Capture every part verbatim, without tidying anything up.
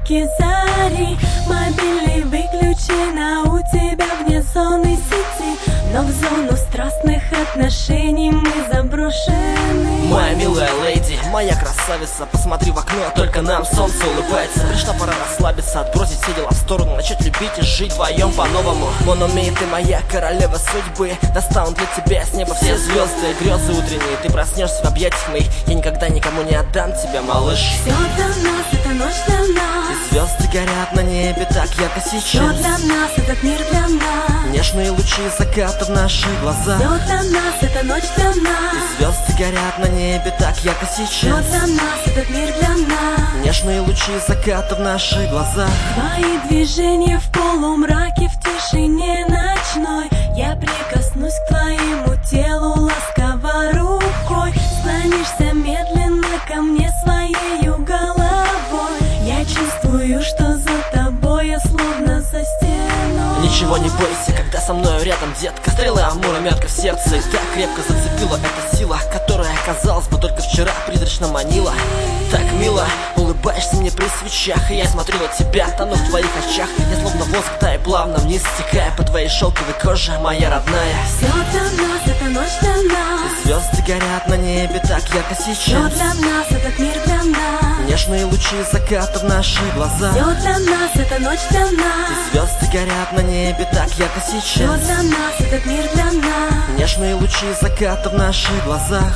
блики зари. Мобильный выключен, а у тебя вне зоны сети. Но в зону страстных отношений мы заброшены. Моя милая леди, моя красавица, посмотри в окно, только нам солнце улыбается. Пришла пора расслабиться, отбросить все дела в сторону, начать любить и жить вдвоем по-новому. Мономи, ты моя королева судьбы, достанут для тебя с неба все звезды. Грезы утренние, ты проснешься в объятиях моих. Я никогда никому не отдам тебя, малыш. Все для нас, эта ночь для нас. И звезды горят на небе так ярко сейчас. Все для нас, этот мир для нас. Нежные лучи заката в наши глаза. Все для нас, эта ночь для нас. И звезды горят на небе так ярко сейчас. Все для нас, этот мир для нас. Нежные лучи заката в наши глаза. Твои движения в полумраке, в тишине ночной. Я прикоснусь к твоему телу ласково рукой. Склонишься медленно ко мне своею головой. Я чувствую, что за тобой я словно за стеной. Ничего не бойся, когда со мною рядом, детка. Стрелы Амура метко в сердце, и так крепко зацепила эта сила, которая, казалось бы, только вчера призрачно манила. Так мило, улыбаешься мне при свечах, и я смотрю на тебя, тону в твоих очах. Я словно воск таю плавно вниз, стекая по твоей шелковой коже, моя родная. Все для нас, эта ночь для нас. И звезды горят на небе так ярко сейчас. Все для нас, этот мир для нас. Нежные лучи заката в наши глаза. Все для нас, эта ночь для нас. И звезды горят на небе так ярко сейчас. Все для нас, этот мир для нас. Нежные лучи заката в наших глазах.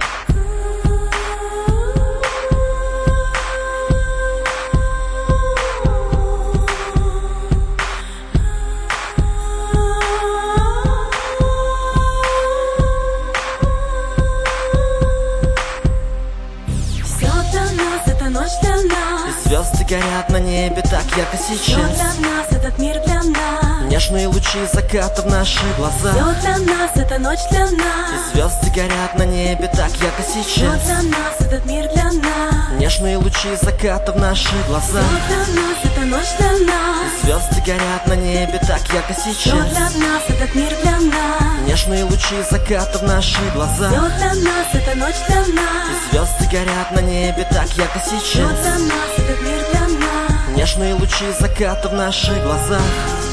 Все для нас, эта ночь для нас. И звезды горят на небе так ярко Все сейчас. для нас, этот мир для нас. Нежные лучи заката в наши глаза. Все для нас, эта ночь для нас. И звезды горят на небе так ярко Все сейчас. для нас, этот мир для нас. Нежные лучи заката в наши глаза. Все для нас, эта ночь для нас. И звезды горят на небе так ярко Все сейчас. для нас, этот мир для нас. Нежные лучи заката в наши глаза. Все для нас, эта ночь для нас. И звезды горят на небе так ярко Все сейчас. для нас, этот мир для нас. Нежные лучи заката в наших глазах.